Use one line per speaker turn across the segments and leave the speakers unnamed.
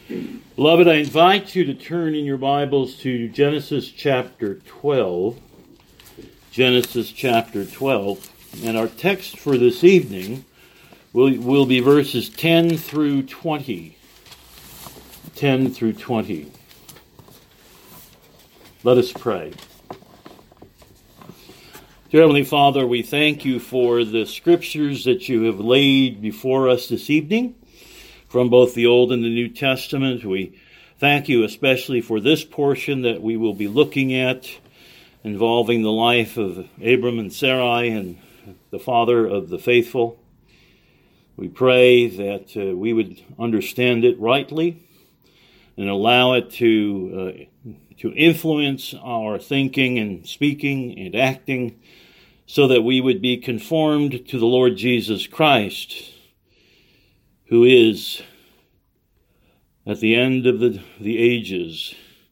Beloved, I invite you to turn in your Bibles to Genesis chapter 12. Genesis chapter 12. And our text for this evening will be verses 10 through 20. 10 through 20. Let us pray. Dear Heavenly Father, we thank you for the scriptures that you have laid before us this evening, from both the Old and the New Testament. We thank you especially for this portion that we will be looking at, involving the life of Abram and Sarai and the father of the faithful. We pray that we would understand it rightly and allow it to influence our thinking and speaking and acting, so that we would be conformed to the Lord Jesus Christ, who is, at the end of the ages,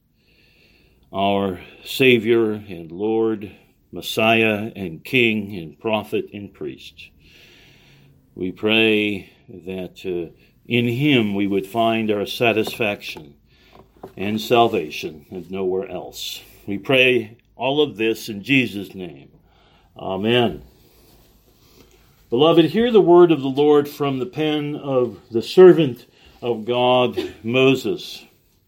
our Savior and Lord, Messiah and King and Prophet and Priest. We pray that in Him we would find our satisfaction and salvation and nowhere else. We pray all of this in Jesus' name. Amen. Beloved, hear the word of the Lord from the pen of the servant of God, Moses.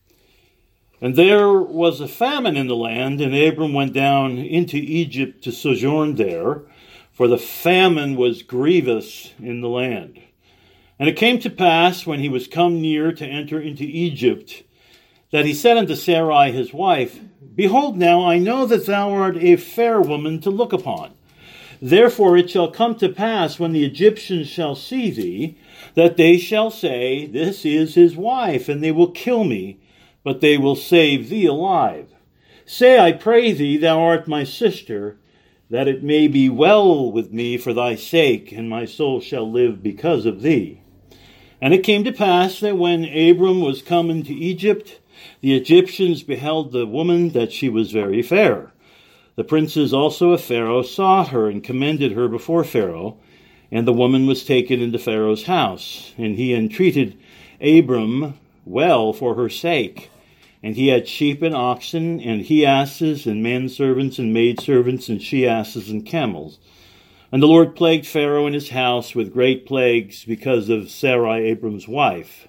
And there was a famine in the land, and Abram went down into Egypt to sojourn there, for the famine was grievous in the land. And it came to pass, when he was come near to enter into Egypt, that he said unto Sarai his wife, Behold now, I know that thou art a fair woman to look upon. Therefore it shall come to pass, when the Egyptians shall see thee, that they shall say, This is his wife, and they will kill me, but they will save thee alive. Say, I pray thee, thou art my sister, that it may be well with me for thy sake, and my soul shall live because of thee. And it came to pass that when Abram was come into Egypt, the Egyptians beheld the woman that she was very fair. The princes also of Pharaoh saw her and commended her before Pharaoh, and the woman was taken into Pharaoh's house. And he entreated Abram well for her sake. And he had sheep and oxen, and he-asses, and manservants, and maidservants, and she-asses, and camels. And the Lord plagued Pharaoh and his house with great plagues because of Sarai, Abram's wife.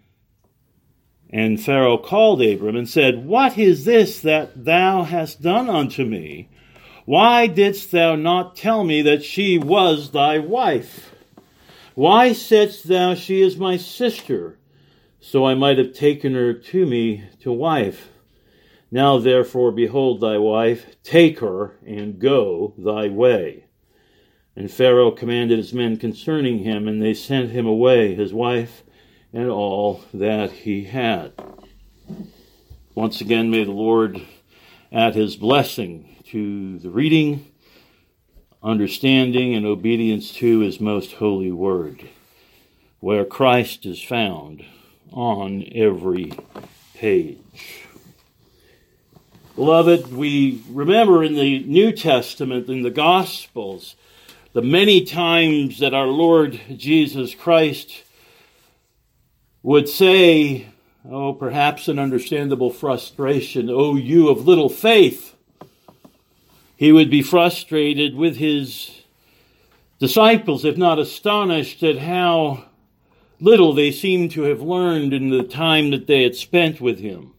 And Pharaoh called Abram and said, What is this that thou hast done unto me? Why didst thou not tell me that she was thy wife? Why saidst thou, She is my sister, so I might have taken her to me to wife? Now therefore, behold thy wife, take her, and go thy way. And Pharaoh commanded his men concerning him, and they sent him away, his wife, and all that he had. Once again, may the Lord add his blessing to the reading, understanding, and obedience to his most holy word, where Christ is found on every page. Beloved, we remember in the New Testament, in the Gospels, the many times that our Lord Jesus Christ would say, perhaps an understandable frustration, O you of little faith. He would be frustrated with his disciples, if not astonished at how little they seemed to have learned in the time that they had spent with him.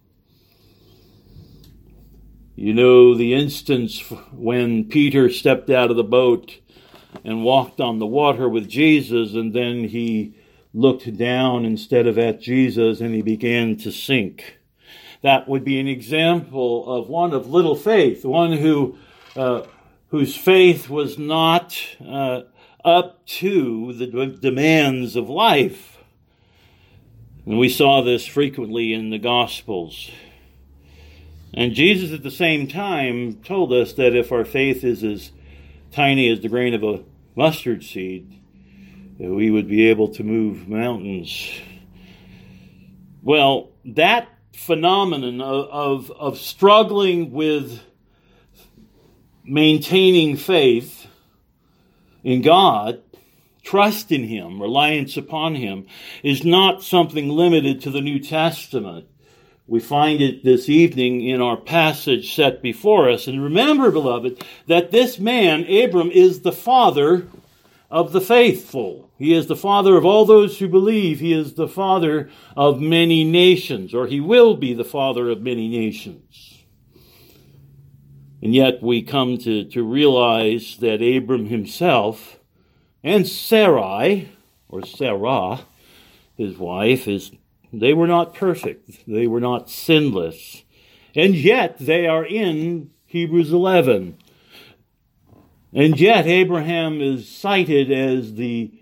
You know the instance when Peter stepped out of the boat and walked on the water with Jesus, and then he looked down instead of at Jesus, and he began to sink. That would be an example of one of little faith, one whose faith was not up to the demands of life. And we saw this frequently in the Gospels. And Jesus at the same time told us that if our faith is as tiny as the grain of a mustard seed, we would be able to move mountains. Well, that phenomenon of struggling with maintaining faith in God trust in him, reliance upon him, is not something limited to the New Testament. We find it this evening in our passage set before us. And remember, beloved, that this man, Abram, is the father of the faithful. He is the father of all those who believe. He is the father of many nations, or he will be the father of many nations. And yet we come to realize that Abram himself and Sarai, or Sarah, his wife, they were not perfect. They were not sinless. And yet they are in Hebrews 11. And yet Abraham is cited as the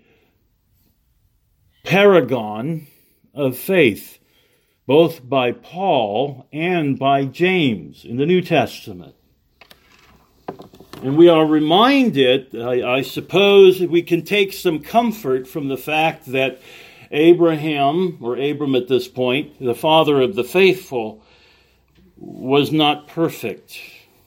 paragon of faith, both by Paul and by James in the New Testament. And we are reminded, I suppose, we can take some comfort from the fact that Abraham, or Abram at this point, the father of the faithful, was not perfect.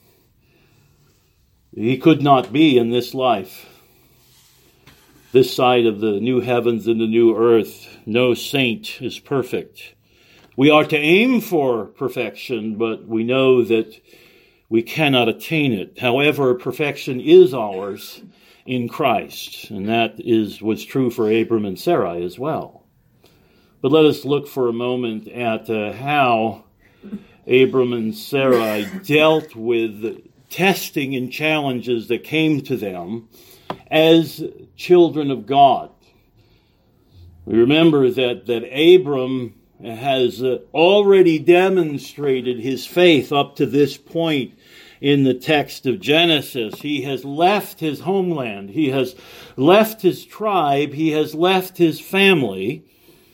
He could not be in this life. This side of the new heavens and the new earth, no saint is perfect. We are to aim for perfection, but we know that we cannot attain it. However, perfection is ours in Christ, and that was true for Abram and Sarai as well. But let us look for a moment at how Abram and Sarai dealt with testing and challenges that came to them as children of God. We remember that Abram has already demonstrated his faith up to this point in the text of Genesis. He has left his homeland. He has left his tribe. He has left his family.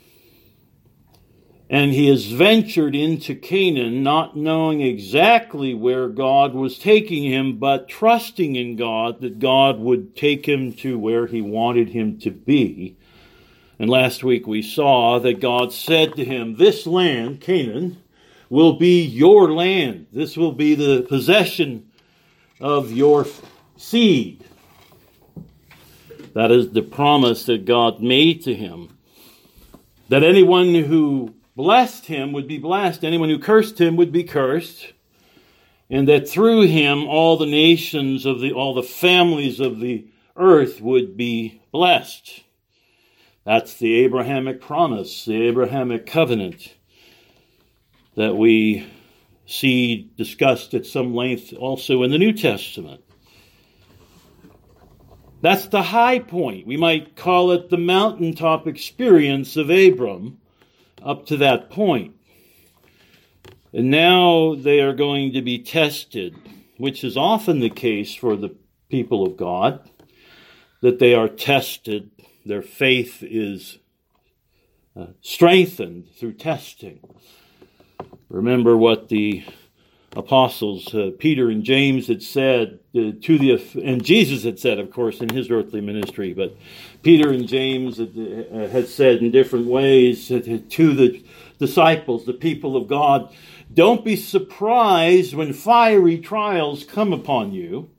And he has ventured into Canaan, not knowing exactly where God was taking him, but trusting in God that God would take him to where he wanted him to be. And last week we saw that God said to him, "This land, Canaan, will be your land. This will be the possession of your seed." That is the promise that God made to him. That anyone who blessed him would be blessed. Anyone who cursed him would be cursed. And that through him all the nations all the families of the earth would be blessed. That's the Abrahamic promise, the Abrahamic covenant that we see discussed at some length also in the New Testament. That's the high point. We might call it the mountaintop experience of Abram up to that point. And now they are going to be tested, which is often the case for the people of God, that they are tested. Their faith is strengthened through testing. Remember what the apostles, Peter and James, had said and Jesus had said, of course, in his earthly ministry, but Peter and James had said in different ways to the disciples, the people of God, "Don't be surprised when fiery trials come upon you.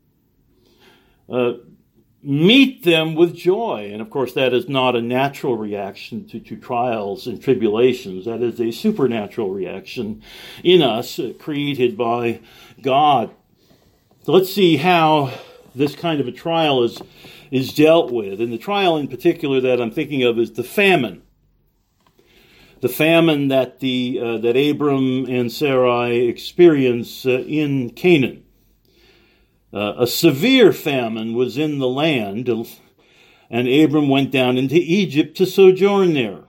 Meet them with joy." And of course, that is not a natural reaction to trials and tribulations. That is a supernatural reaction in us, created by God. So let's see how this kind of a trial is dealt with. And the trial in particular that I'm thinking of is the famine. The famine that Abram and Sarai experience in Canaan. A severe famine was in the land, and Abram went down into Egypt to sojourn there.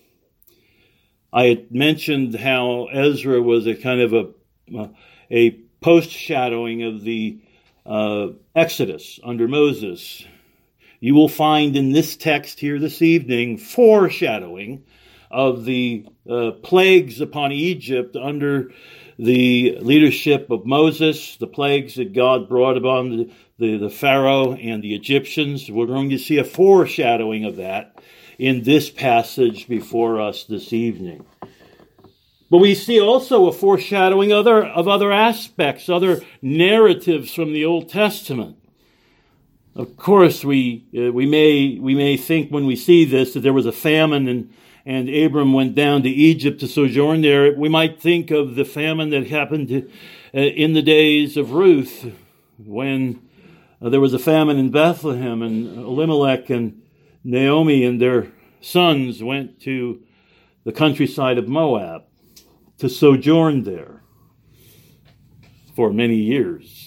I had mentioned how Ezra was a kind of a post-shadowing of the Exodus under Moses. You will find in this text here this evening foreshadowing of the plagues upon Egypt under the leadership of Moses, the plagues that God brought upon the Pharaoh and the Egyptians. We're going to see a foreshadowing of that in this passage before us this evening. But we see also a foreshadowing of other aspects, other narratives from the Old Testament. Of course, we may think when we see this that there was a famine and Abram went down to Egypt to sojourn there. We might think of the famine that happened in the days of Ruth, when there was a famine in Bethlehem, and Elimelech and Naomi and their sons went to the countryside of Moab to sojourn there for many years.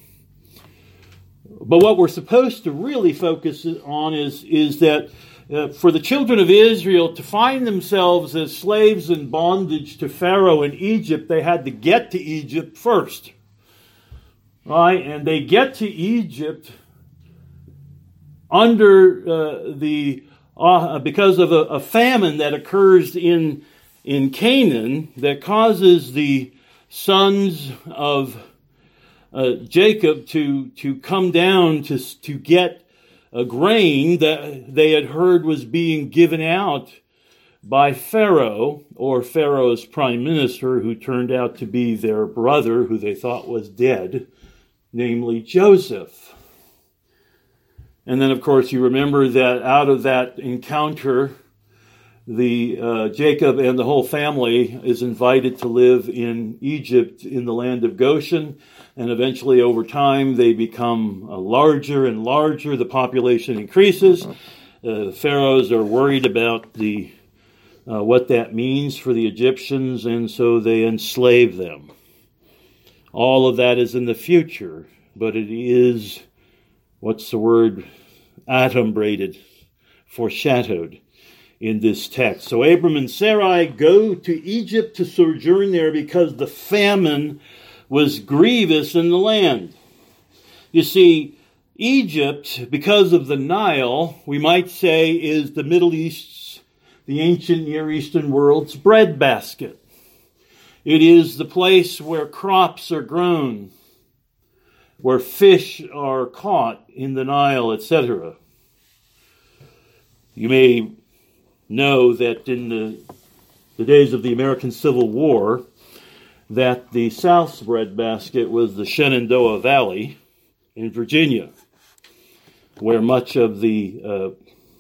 But what we're supposed to really focus on is that for the children of Israel to find themselves as slaves in bondage to Pharaoh in Egypt, they had to get to Egypt first. Right? And they get to Egypt under because of a famine that occurs in Canaan that causes the sons of Jacob to come down to get a grain that they had heard was being given out by Pharaoh, or Pharaoh's prime minister, who turned out to be their brother, who they thought was dead, namely Joseph. And then, of course, you remember that out of that encounter, the Jacob and the whole family is invited to live in Egypt in the land of Goshen, and eventually over time they become larger and larger. The population increases. Pharaohs are worried about what that means for the Egyptians, and so they enslave them. All of that is in the future, but it is, adumbrated, foreshadowed in this text. So Abram and Sarai go to Egypt to sojourn there because the famine was grievous in the land. You see, Egypt, because of the Nile, we might say, is the Middle East's, the ancient Near Eastern world's breadbasket. It is the place where crops are grown, where fish are caught in the Nile, etc. You may know that in the days of the American Civil War, that the South's breadbasket was the Shenandoah Valley in Virginia, where much of the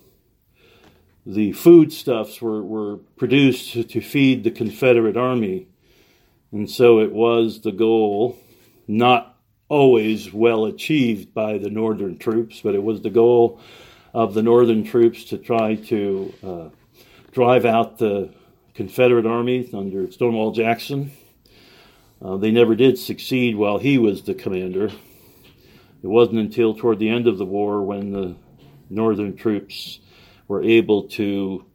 foodstuffs were produced to feed the Confederate Army. And so it was the goal, not always well achieved by the Northern troops, but it was the goal of the Northern troops to try to drive out the Confederate Army under Stonewall Jackson. They never did succeed while he was the commander. It wasn't until toward the end of the war when the Northern troops were able to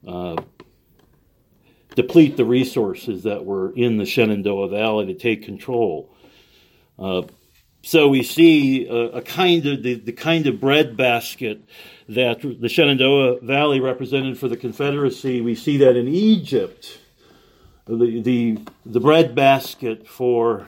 deplete the resources that were in the Shenandoah Valley to take control. So we see a kind of the kind of breadbasket that the Shenandoah Valley represented for the Confederacy. We see that in Egypt, the breadbasket for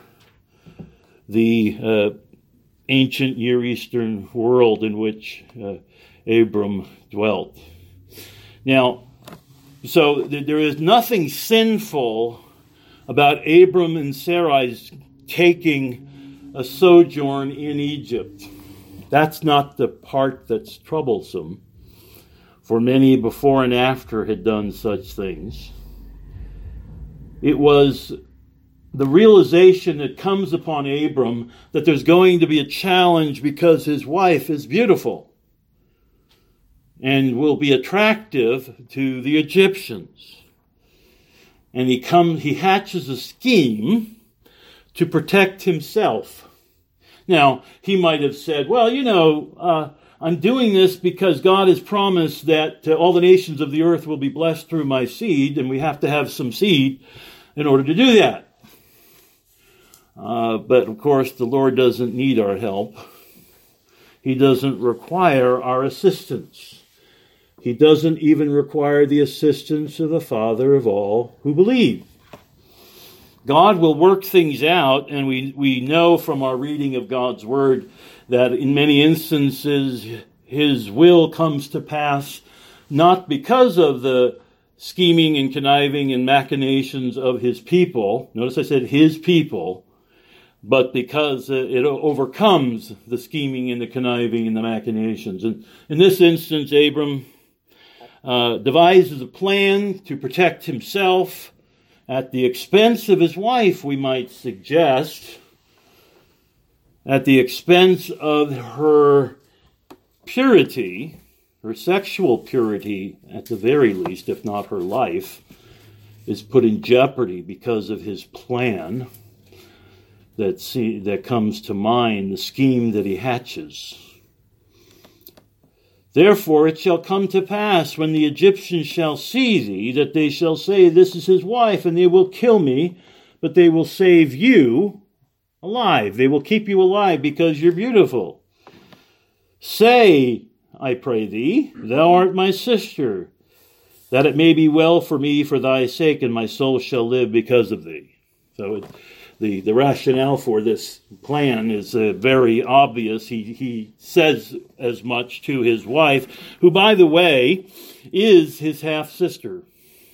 the ancient Near Eastern world in which Abram dwelt. Now, so there is nothing sinful about Abram and Sarai's taking a sojourn in Egypt. That's not the part that's troublesome, for many before and after had done such things. It was the realization that comes upon Abram that there's going to be a challenge because his wife is beautiful and will be attractive to the Egyptians. And he hatches a scheme to protect himself. Now, he might have said, well, I'm doing this because God has promised that all the nations of the earth will be blessed through my seed, and we have to have some seed in order to do that. But, of course, the Lord doesn't need our help. He doesn't require our assistance. He doesn't even require the assistance of the Father of all who believe. God will work things out, and we know from our reading of God's Word that in many instances His will comes to pass not because of the scheming and conniving and machinations of His people. Notice I said His people. but because it overcomes the scheming and the conniving and the machinations. And in this instance, Abram devises a plan to protect himself at the expense of his wife, we might suggest, at the expense of her purity, her sexual purity at the very least, if not her life, is put in jeopardy because of his plan that comes to mind, the scheme that he hatches. Therefore it shall come to pass, when the Egyptians shall see thee, that they shall say, This is his wife, and they will kill me, but they will save you alive. They will keep you alive because you're beautiful. Say, I pray thee, thou art my sister, that it may be well for me for thy sake, and my soul shall live because of thee. So the rationale for this plan is very obvious. He says as much to his wife, who, by the way, is his half-sister.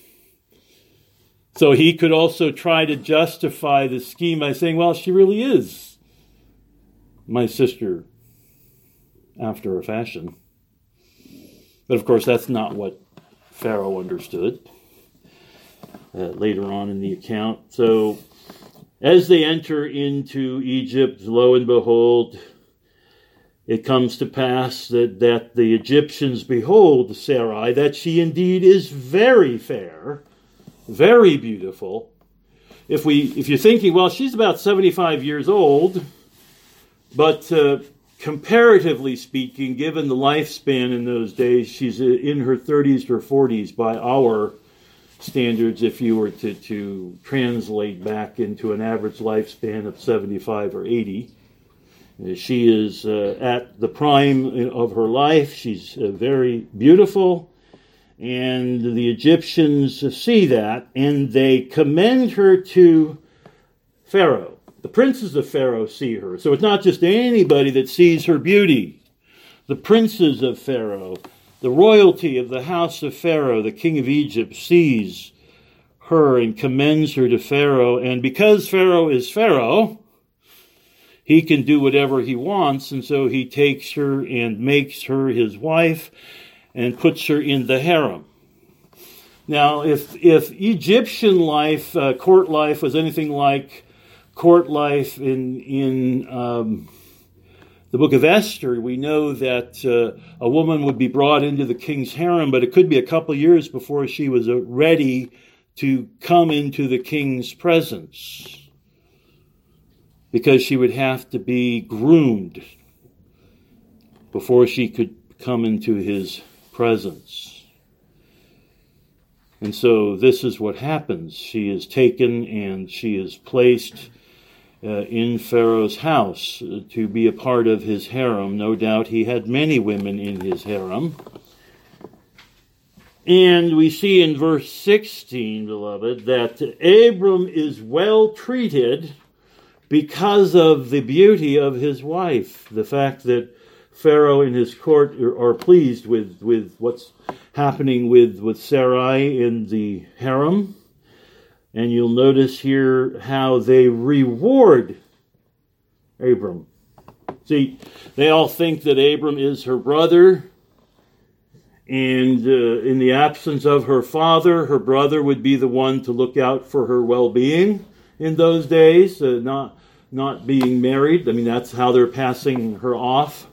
So he could also try to justify the scheme by saying, well, she really is my sister after a fashion. But of course, that's not what Pharaoh understood later on in the account. So as they enter into Egypt, lo and behold, it comes to pass that the Egyptians behold Sarai, that she indeed is very fair, very beautiful. If you're thinking, well, she's about 75 years old, but comparatively speaking, given the lifespan in those days, she's in her 30s or 40s by our standards, if you were to translate back into an average lifespan of 75 or 80. She is at the prime of her life. She's very beautiful. And the Egyptians see that, and they commend her to Pharaoh. The princes of Pharaoh see her. So it's not just anybody that sees her beauty. The princes of Pharaoh, the royalty of the house of Pharaoh, the king of Egypt, sees her and commends her to Pharaoh. And because Pharaoh is Pharaoh, he can do whatever he wants. And so he takes her and makes her his wife and puts her in the harem. Now, if Egyptian life, court life, was anything like court life in the book of Esther, we know that a woman would be brought into the king's harem, but it could be a couple years before she was ready to come into the king's presence, because she would have to be groomed before she could come into his presence. And so this is what happens. She is taken and she is placed in Pharaoh's house to be a part of his harem. No doubt he had many women in his harem. And we see in verse 16, beloved, that Abram is well treated because of the beauty of his wife. The fact that Pharaoh and his court are pleased with what's happening with Sarai in the harem. And you'll notice here how they reward Abram. See, they all think that Abram is her brother. And in the absence of her father, her brother would be the one to look out for her well-being in those days, not being married. I mean, that's how they're passing her off.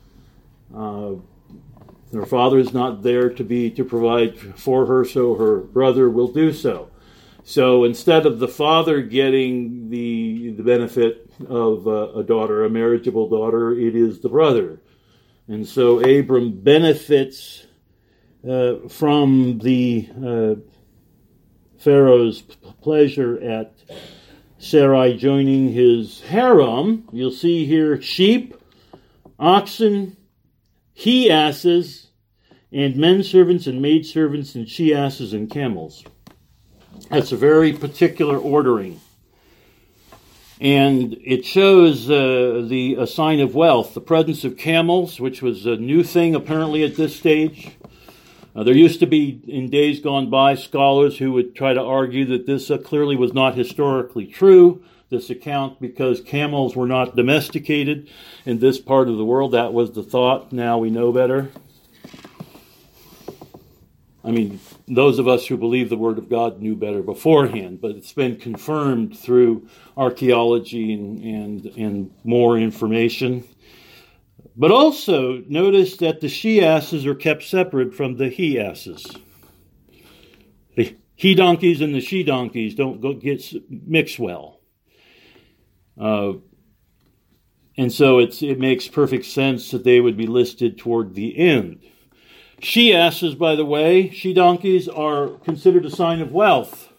Her father is not there to provide for her, so her brother will do so. So instead of the father getting the benefit of a daughter, a marriageable daughter, it is the brother. And so Abram benefits from the Pharaoh's pleasure at Sarai joining his harem. You'll see here sheep, oxen, he-asses, and men servants and maid servants and she-asses and camels. That's a very particular ordering. And it shows a sign of wealth, the presence of camels, which was a new thing apparently at this stage. There used to be, in days gone by, scholars who would try to argue that this clearly was not historically true, this account because camels were not domesticated in this part of the world. That was the thought. Now we know better. I mean, those of us who believe the Word of God knew better beforehand, but it's been confirmed through archaeology and more information. But also, notice that the she-asses are kept separate from the he-asses. The he-donkeys and the she-donkeys don't get mixed well. And so it makes perfect sense that they would be listed toward the end. She-asses, by the way, she-donkeys are considered a sign of wealth.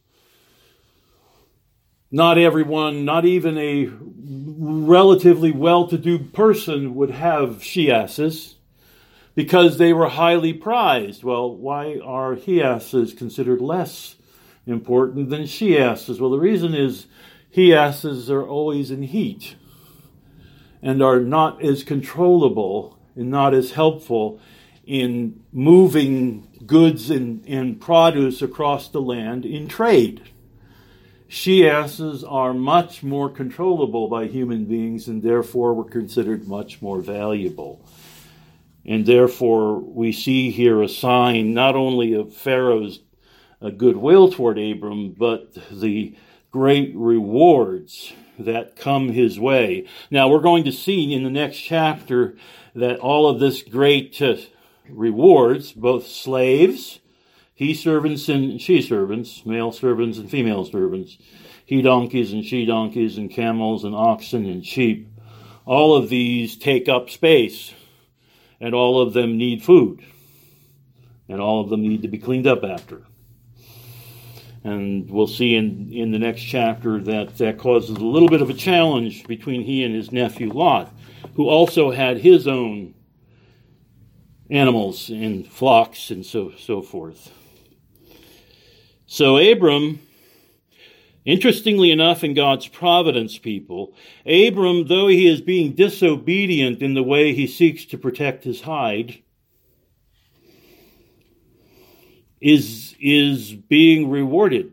Not everyone, not even a relatively well-to-do person would have she-asses because they were highly prized. Well, why are he-asses considered less important than she-asses? Well, the reason is he-asses are always in heat and are not as controllable and not as helpful in moving goods and produce across the land in trade. She-asses are much more controllable by human beings and therefore were considered much more valuable. And therefore we see here a sign not only of Pharaoh's goodwill toward Abram, but the great rewards that come his way. Now we're going to see in the next chapter that all of this great rewards, both slaves, he-servants and she-servants, male servants and female servants, he-donkeys and she-donkeys and camels and oxen and sheep, all of these take up space, and all of them need food, and all of them need to be cleaned up after. And we'll see in the next chapter that causes a little bit of a challenge between he and his nephew Lot, who also had his own animals and flocks and so forth. So Abram, interestingly enough, in God's providence, people, Abram, though he is being disobedient in the way he seeks to protect his hide, is being rewarded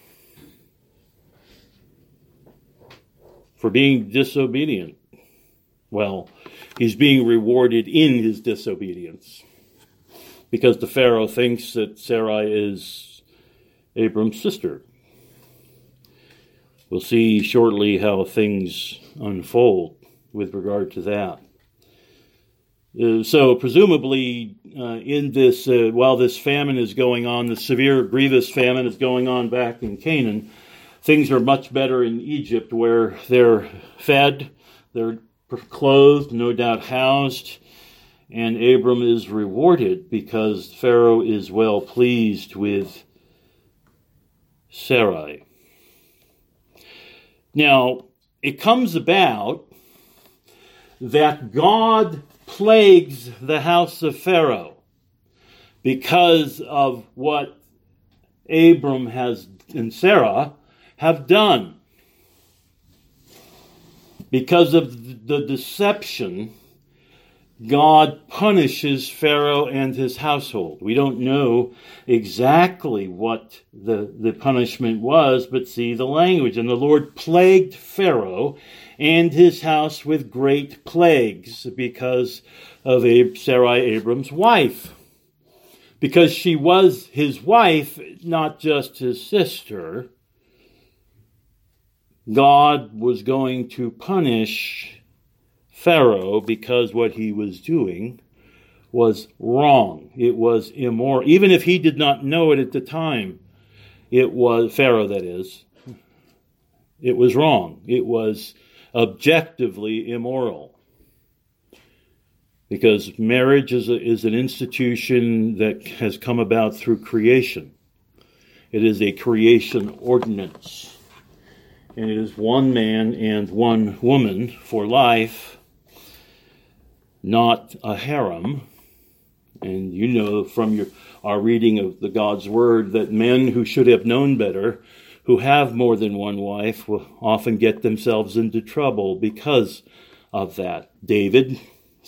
for being disobedient. Well, he's being rewarded in his disobedience because the Pharaoh thinks that Sarai is Abram's sister. We'll see shortly how things unfold with regard to that. So presumably in this, while this famine is going on, the severe, grievous famine is going on back in Canaan, things are much better in Egypt where they're fed, they're clothed, no doubt housed, and Abram is rewarded because Pharaoh is well pleased with Sarai. Now, it comes about that God plagues the house of Pharaoh because of what Abram and Sarah have done. Because of the deception, God punishes Pharaoh and his household. We don't know exactly what the punishment was, but see the language. And the Lord plagued Pharaoh and his house with great plagues because of Sarai, Abram's wife. Because she was his wife, not just his sister, God was going to punish Pharaoh because what he was doing was wrong. It was immoral. Even if he did not know it at the time, it was Pharaoh, that is. It was wrong. It was objectively immoral. Because marriage is an institution that has come about through creation. It is a creation ordinance. And it is one man and one woman for life, not a harem. And you know from our reading of the God's Word that men who should have known better, who have more than one wife, will often get themselves into trouble because of that. David,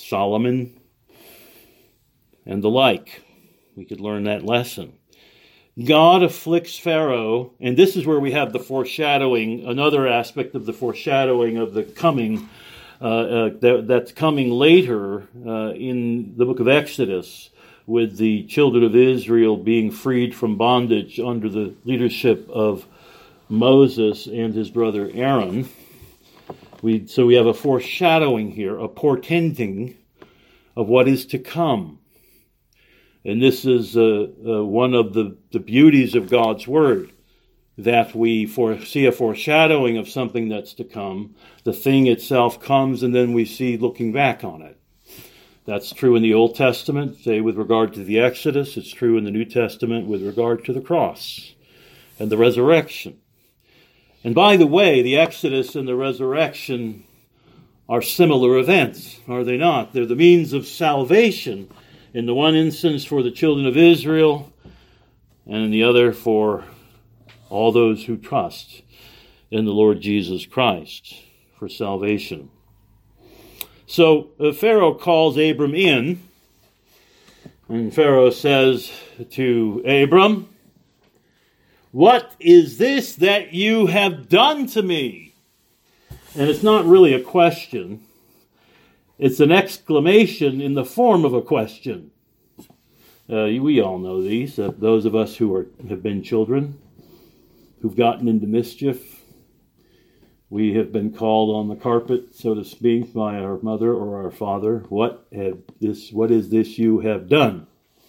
Solomon, and the like. We could learn that lesson. God afflicts Pharaoh, and this is where we have the foreshadowing, another aspect of the foreshadowing of the coming, that's coming later in the book of Exodus, with the children of Israel being freed from bondage under the leadership of Moses and his brother Aaron. So we have a foreshadowing here, a portending of what is to come. And this is one of the beauties of God's Word, that we see a foreshadowing of something that's to come. The thing itself comes, and then we see looking back on it. That's true in the Old Testament, say with regard to the Exodus. It's true in the New Testament with regard to the cross and the resurrection. And by the way, the Exodus and the resurrection are similar events, are they not? They're the means of salvation, in the one instance for the children of Israel, and in the other for all those who trust in the Lord Jesus Christ for salvation. So Pharaoh calls Abram in, and Pharaoh says to Abram, "What is this that you have done to me?" And it's not really a question. It's an exclamation in the form of a question. We all know these. Those of us who have been children, who've gotten into mischief. We have been called on the carpet, so to speak, by our mother or our father. What is this you have done?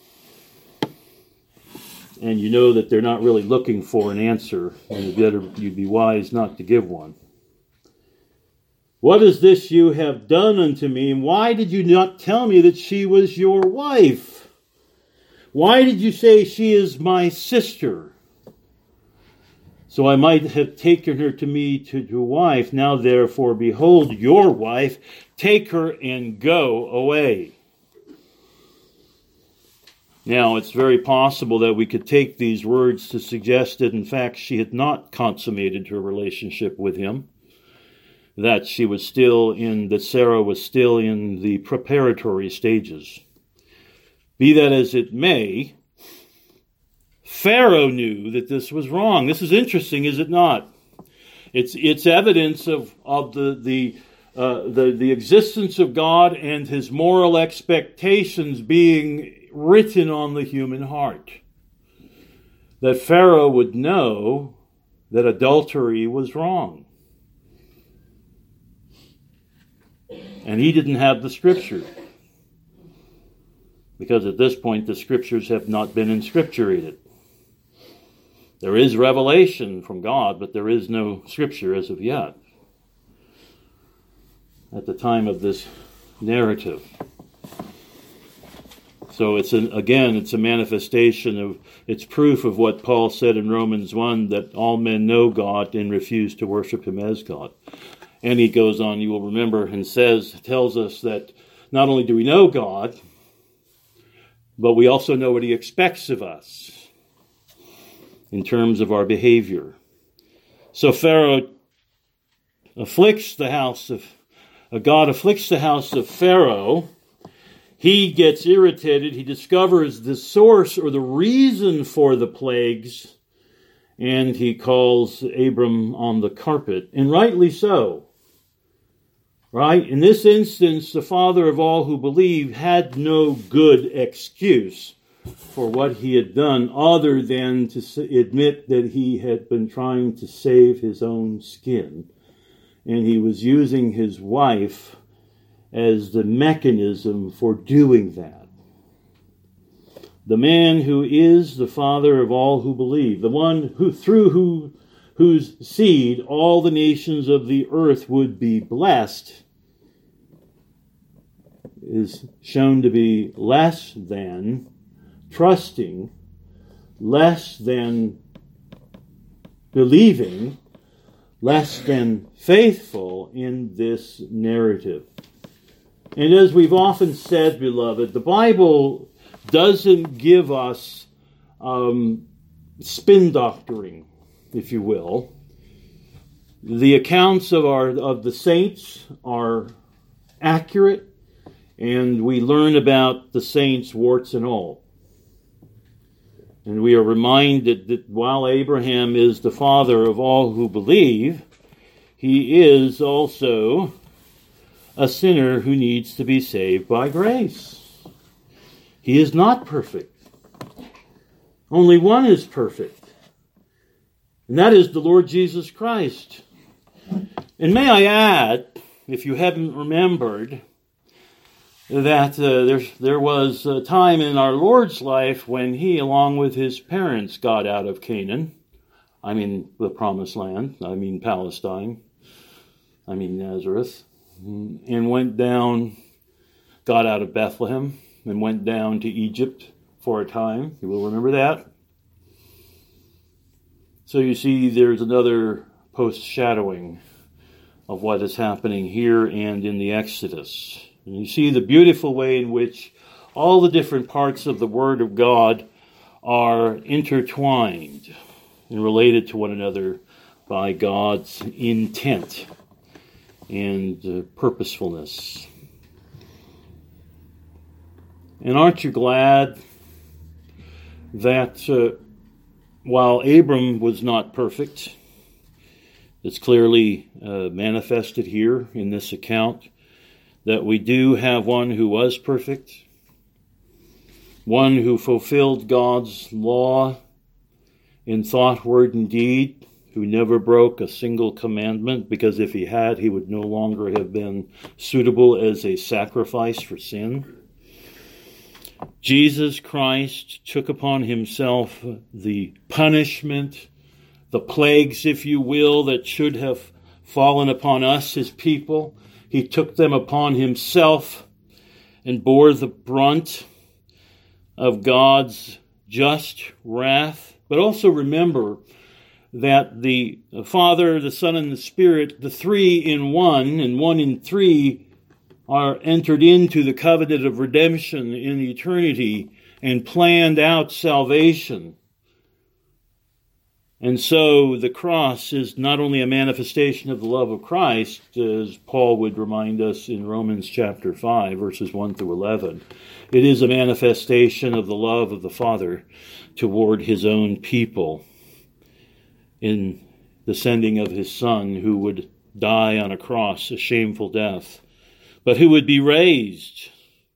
And you know that they're not really looking for an answer, and you'd be wise not to give one. "What is this you have done unto me? And why did you not tell me that she was your wife? Why did you say she is my sister? So I might have taken her to me to wife. Now therefore, behold, your wife, take her and go away." Now, it's very possible that we could take these words to suggest that, in fact, she had not consummated her relationship with him, that Sarah was still in the preparatory stages. Be that as it may, Pharaoh knew that this was wrong. This is interesting, is it not? It's evidence of the existence of God and his moral expectations being written on the human heart. That Pharaoh would know that adultery was wrong. And he didn't have the Scripture. Because at this point the Scriptures have not been inscripturated. There is revelation from God, but there is no Scripture as of yet. At the time of this narrative. So it's a manifestation it's proof of what Paul said in Romans 1, that all men know God and refuse to worship him as God. And he goes on, you will remember, and tells us that not only do we know God, but we also know what he expects of us in terms of our behavior. So God afflicts the house of Pharaoh. He gets irritated. He discovers the source or the reason for the plagues, and he calls Abram on the carpet, and rightly so. Right? In this instance, the father of all who believe had no good excuse for what he had done other than to admit that he had been trying to save his own skin, and he was using his wife as the mechanism for doing that. The man who is the father of all who believe, the one whose seed all the nations of the earth would be blessed, is shown to be less than trusting, less than believing, less than faithful in this narrative. And as we've often said, beloved, the Bible doesn't give us spin doctoring, if you will. The accounts of the saints are accurate, and we learn about the saints, warts and all. And we are reminded that while Abraham is the father of all who believe, he is also a sinner who needs to be saved by grace. He is not perfect. Only one is perfect, and that is the Lord Jesus Christ. And may I add, if you haven't remembered, that there was a time in our Lord's life when he, along with his parents, got out of Canaan. I mean the Promised Land. I mean Palestine. I mean Nazareth. And went down, got out of Bethlehem, and went down to Egypt for a time. You will remember that. So you see there's another post-shadowing of what is happening here and in the Exodus. And you see the beautiful way in which all the different parts of the Word of God are intertwined and related to one another by God's intent and purposefulness. And aren't you glad that while Abram was not perfect, it's clearly manifested here in this account, that we do have one who was perfect, one who fulfilled God's law in thought, word, and deed, who never broke a single commandment, because if he had, he would no longer have been suitable as a sacrifice for sin. Jesus Christ took upon himself the punishment, the plagues, if you will, that should have fallen upon us, his people. He took them upon himself and bore the brunt of God's just wrath. But also remember that the Father, the Son, and the Spirit, the three in one and one in three, are entered into the covenant of redemption in eternity and planned out salvation. And so the cross is not only a manifestation of the love of Christ, as Paul would remind us in Romans chapter 5, verses 1 through 11. It is a manifestation of the love of the Father toward his own people in the sending of his Son, who would die on a cross, a shameful death, but who would be raised.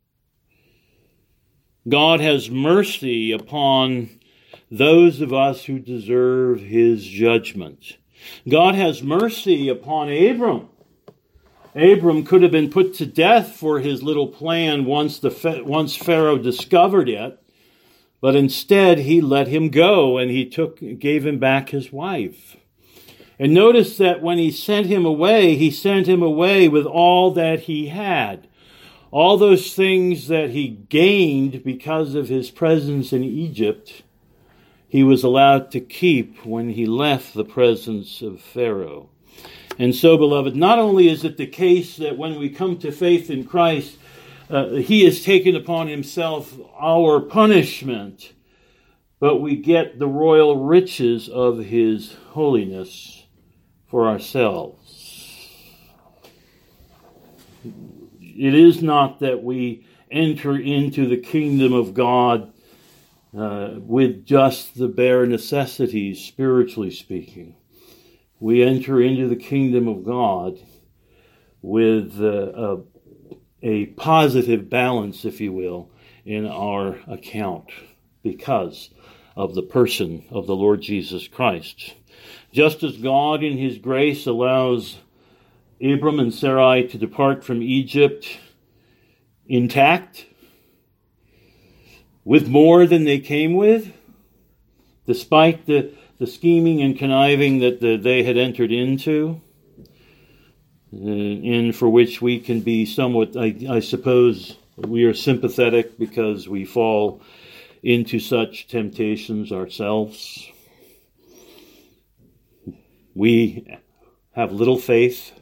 God has mercy upon those of us who deserve his judgment. God has mercy upon Abram. Abram could have been put to death for his little plan once Pharaoh discovered it, but instead he let him go and he gave him back his wife. And notice that when he sent him away with all that he had. All those things that he gained because of his presence in Egypt, he was allowed to keep when he left the presence of Pharaoh. And so, beloved, not only is it the case that when we come to faith in Christ, he has taken upon himself our punishment, but we get the royal riches of his holiness for ourselves. It is not that we enter into the kingdom of God with just the bare necessities, spiritually speaking. We enter into the kingdom of God with a positive balance, if you will, in our account because of the person of the Lord Jesus Christ. Just as God in his grace allows Abram and Sarai to depart from Egypt intact, with more than they came with, despite the scheming and conniving that they had entered into, and for which we can be somewhat, I suppose, we are sympathetic because we fall into such temptations ourselves. We have little faith.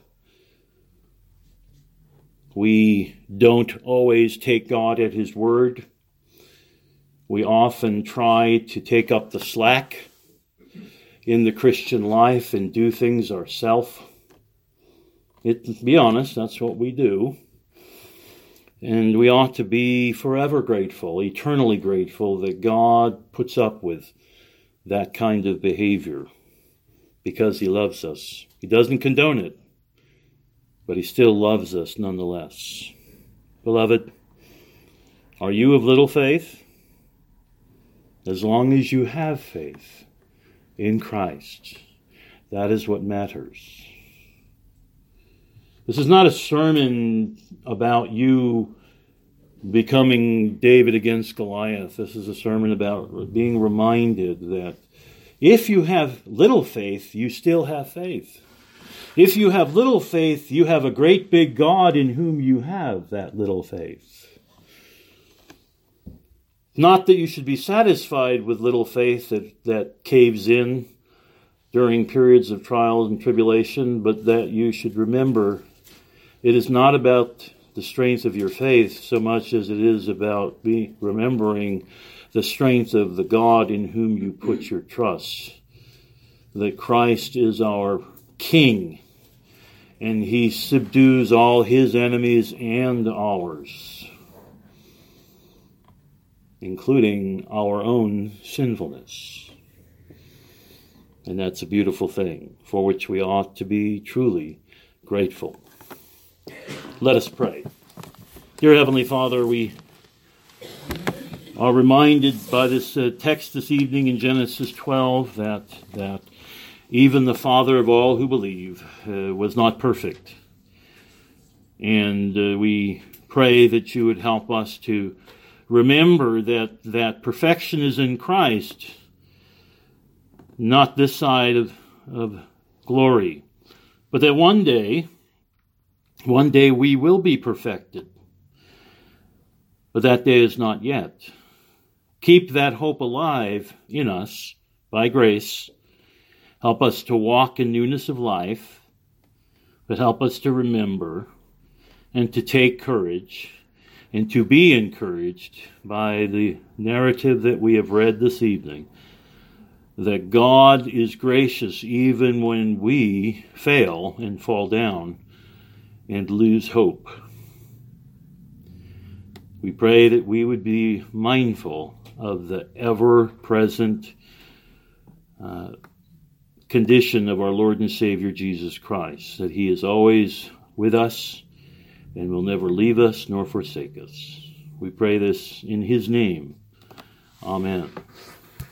We don't always take God at his word. We often try to take up the slack in the Christian life and do things ourselves. To be honest, that's what we do. And we ought to be forever grateful, eternally grateful that God puts up with that kind of behavior because he loves us. He doesn't condone it, but he still loves us nonetheless. Beloved, are you of little faith? As long as you have faith in Christ, that is what matters. This is not a sermon about you becoming David against Goliath. This is a sermon about being reminded that if you have little faith, you still have faith. If you have little faith, you have a great big God in whom you have that little faith. Not that you should be satisfied with little faith that caves in during periods of trials and tribulation, but that you should remember it is not about the strength of your faith so much as it is about remembering the strength of the God in whom you put your trust. That Christ is our King, and he subdues all his enemies and ours, including our own sinfulness. And that's a beautiful thing for which we ought to be truly grateful. Let us pray. Dear Heavenly Father, we are reminded by this text this evening in Genesis 12 that even the Father of all who believe was not perfect. And we pray that you would help us to remember that perfection is in Christ, not this side of glory, but that one day we will be perfected. But that day is not yet. Keep that hope alive in us by grace. Help us to walk in newness of life, but help us to remember and to take courage and to be encouraged by the narrative that we have read this evening, that God is gracious even when we fail and fall down and lose hope. We pray that we would be mindful of the ever-present condition of our Lord and Savior Jesus Christ, that he is always with us and will never leave us nor forsake us. We pray this in his name. Amen.